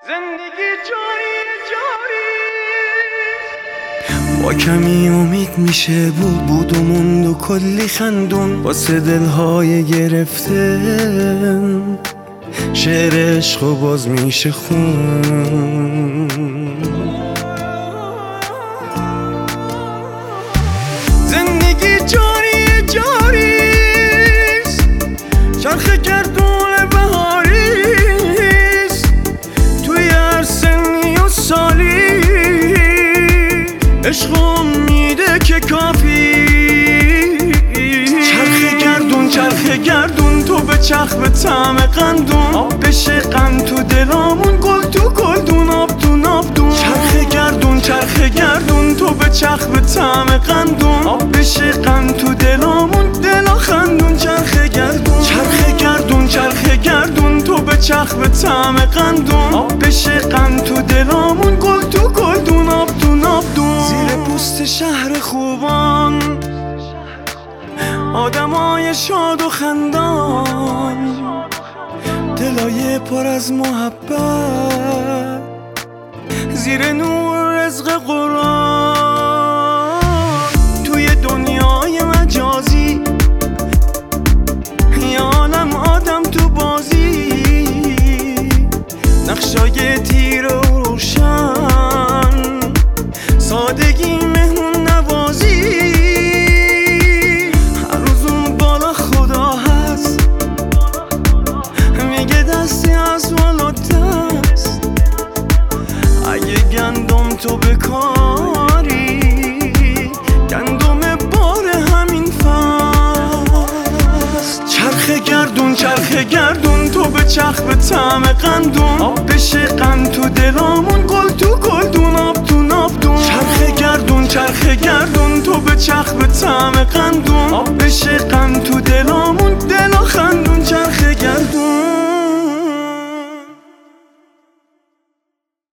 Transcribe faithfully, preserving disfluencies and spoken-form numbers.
زندگی جاری جاری با کمی امید میشه بود بود و موند و کلی خندون واسه دلهای گرفته شعر عشق و باز میشه خون. زندگی جاری جاریست، چرخ گردون بهاریست، توی هر سنی و سالی عشق و امیده که کافی. چرخ گردون چرخ گردون تو به چرخ به طعم قندون، آب بشه قند تو دلامون، گل تو گلدون، آب تو نابدون. چرخ گردون چرخ گردون تو به چرخ به طعم قندون، آب بشه قند تو دلامون، دلا خندون. چرخ گردون چرخ گردون چرخ گردون تو به چرخ به طعم قندون، آب بشه قند تو دلامون، گل تو گلدون، آب تو نابدون. زیر پوست شهر خوبان آدمای شاد و خندان، دلای پر از محبت زیر نور رزق قرآن. توی دنیای مجازی یه عالم آدم تو بازی، نقشای تیره و روشن، سادگی مهمون نوازی. هر روز اون بالا خدا هست میگه دستی از والا دست، اگه گندم تو بکاری گندم بار همین فصل. چرخ گردون چرخ گردون تو به چرخ به طعم قندون، آب بشه قند تو دلامون، گل تو گلدون، آب تو نابدون. چرخ گردون چرخ گردون تو به چرخ به طعم قندون، آب بشه قند تو دلامون، دلا خندون. چرخ گردون